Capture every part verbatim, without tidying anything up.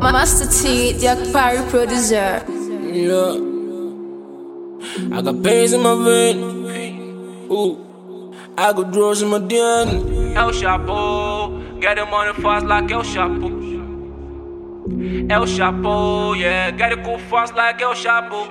Master T, the Parry producer. Yeah, I got pains in my vein. Ooh, I got drugs in my D N. El Chapo, get the money fast like El Chapo. El Chapo, yeah, get it go fast like El Chapo.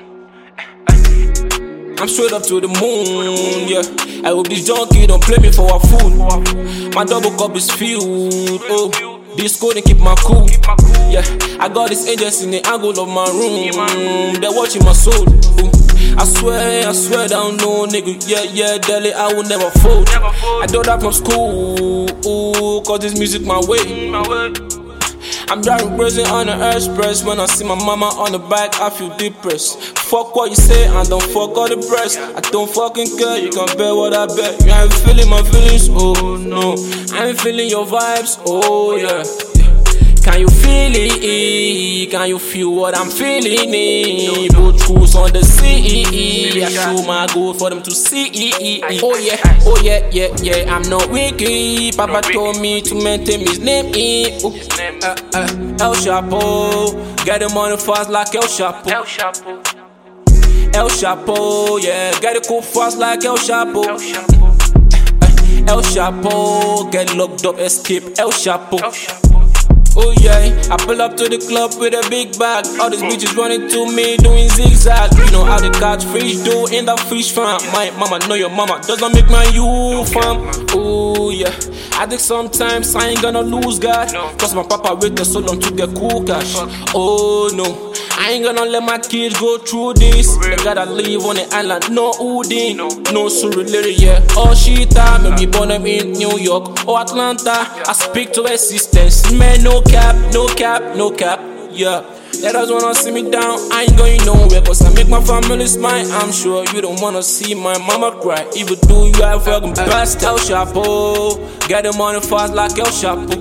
I'm straight up to the moon, yeah. I hope this junkie don't play me for a fool. My double cup is filled, oh. This code and keep my cool, yeah. I got these angels in the angle of my room. They're watching my soul, ooh. I swear, I swear down no nigga, yeah, yeah, Delhi, I will never fold. I do that from school, ooh, cause this music my way. I'm driving crazy on the express. When I see my mama on the bike, I feel depressed. Fuck what you say and don't fuck all the press. I don't fucking care, you can bet what I bet. You ain't feeling my feelings, oh no. I ain't feeling your vibes, oh yeah. Can you feel it? Can you feel what I'm feeling? Both cruise on the sea. I show my goal for them to see. Oh yeah, oh yeah, yeah, yeah. I'm not wicked. Papa told me to maintain his name. Ooh. Uh, uh, El Chapo, get the money fast like El Chapo. El Chapo, El Chapo, yeah, get it cool fast like El Chapo. El Chapo, El Chapo, get locked up, escape El Chapo. El Chapo. Oh yeah, I pull up to the club with a big bag. All these bitches running to me doing zigzag. You know how they catch fish do in the fish farm. My mama know your mama does not make my you fam. Oh yeah, I think sometimes I ain't gonna lose God, cause my papa waited so long to get cool cash. Oh no, I ain't gonna let my kids go through this. They gotta live on the island, no Houdin, no Surulere, yeah. Oh Shita, maybe born them in New York or Atlanta. I speak to assistance, man, no cap, no cap, no cap, yeah. They just wanna see me down, I ain't going nowhere, cause I make my family smile. I'm sure you don't wanna see my mama cry. If you do, you have fucking best. El Chapo, get the money fast like El Chapo.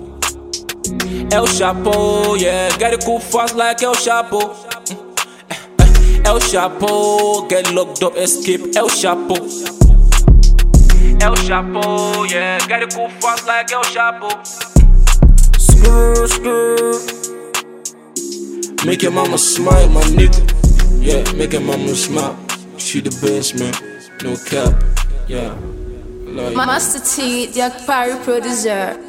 El Chapo, yeah, get it cool fast like El Chapo. El Chapo, get locked up, escape El Chapo. El Chapo, yeah, get it go fast like El Chapo. Skrr, skrr. Make your mama smile, my nigga. Yeah, make your mama smile. She the best, man. No cap. Yeah. Like. Master T, the Parry producer.